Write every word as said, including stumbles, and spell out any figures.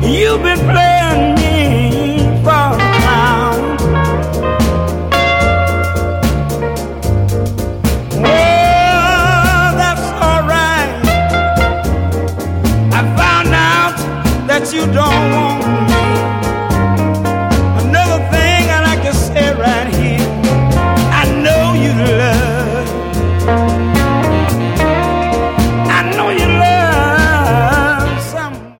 You've been playing me for a clown. Well, that's all right. I found out that you don't want me.